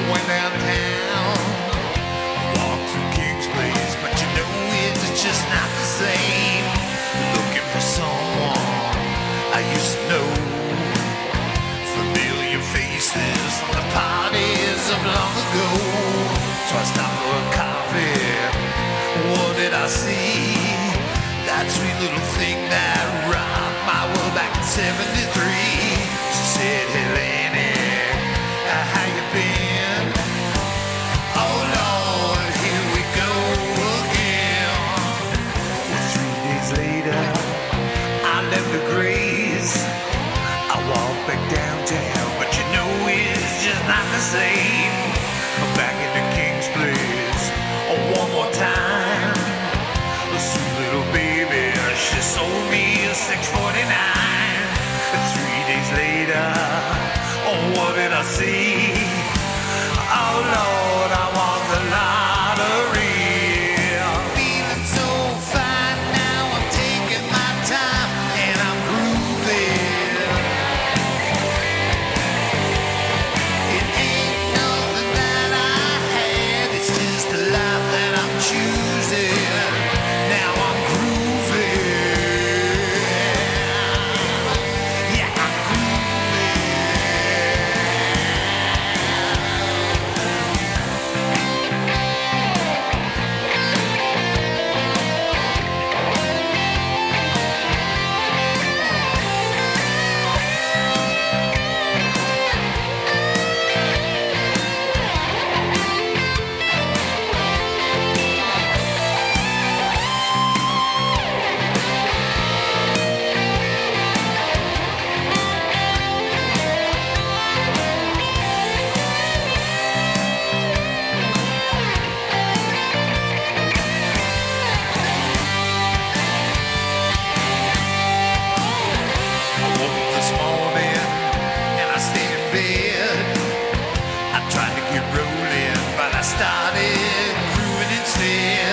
went downtown, walked through King's Place, but you know it's just not the same. Looking for someone I used to know, familiar faces from the parties of long ago. So I stopped for a coffee. What did I see? That sweet little thing that rocked my world back in '73. She said, "Hey Lenny, how you been?" Oh Lord, here we go again. Well, 3 days later, I left the Grace. I walked back downtown, but you know it's just not the same. I'm back in the King's Place one more time. The sweet little baby, she sold me a $6.49. 3 days later, oh, what did I see? Oh Lord, I won the lottery. Feeling so fine now, I'm taking my time and I'm grooving. It ain't nothing that I had, it's just the life that I'm choosing. Now I'm grooving. Yeah, I'm this morning and I stayed in bed. I tried to get rolling, but I started grooving instead.